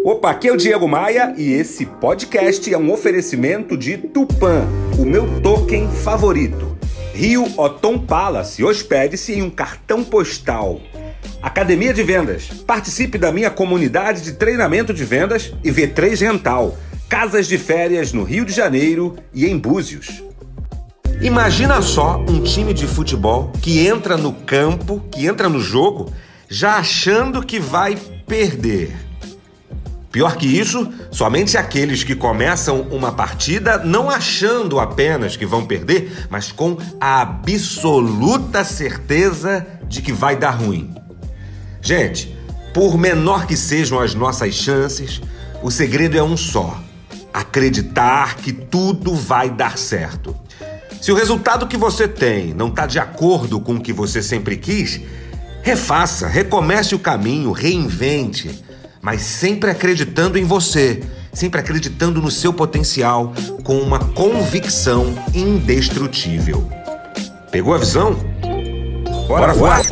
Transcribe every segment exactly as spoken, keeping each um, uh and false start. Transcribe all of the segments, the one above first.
Opa, aqui é o Diego Maia e esse podcast é um oferecimento de Tupã, o meu token favorito. Rio Otom Palace, hospede-se em um cartão postal. Academia de Vendas, participe da minha comunidade de treinamento de vendas e V três Rental, casas de férias no Rio de Janeiro e em Búzios. Imagina só um time de futebol que entra no campo, que entra no jogo, já achando que vai perder. Pior que isso, somente aqueles que começam uma partida não achando apenas que vão perder, mas com a absoluta certeza de que vai dar ruim. Gente, por menor que sejam as nossas chances, o segredo é um só: acreditar que tudo vai dar certo. Se o resultado que você tem não está de acordo com o que você sempre quis, refaça, recomece o caminho, reinvente, mas sempre acreditando em você, sempre acreditando no seu potencial, com uma convicção indestrutível. Pegou a visão? Bora, Bora voar!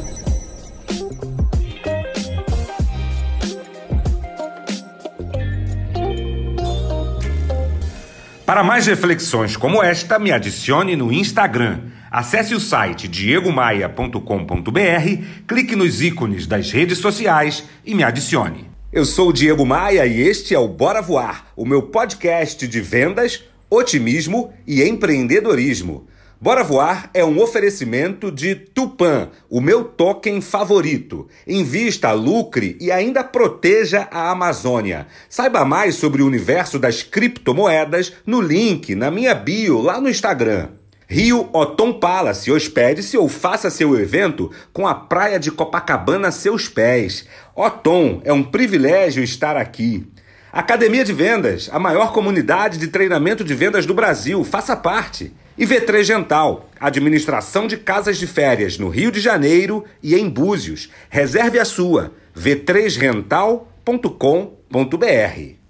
Para mais reflexões como esta, me adicione no Instagram. Acesse o site diego maia ponto com ponto b r, clique nos ícones das redes sociais e me adicione. Eu sou o Diego Maia e este é o Bora Voar, o meu podcast de vendas, otimismo e empreendedorismo. Bora Voar é um oferecimento de Tupã, o meu token favorito. Invista, lucre e ainda proteja a Amazônia. Saiba mais sobre o universo das criptomoedas no link na minha bio lá no Instagram. Rio Otom Palace, hospede-se ou faça seu evento com a praia de Copacabana a seus pés. Otom, é um privilégio estar aqui. Academia de Vendas, a maior comunidade de treinamento de vendas do Brasil, faça parte. E V três Rental, administração de casas de férias no Rio de Janeiro e em Búzios. Reserve a sua, v três rental ponto com ponto b r.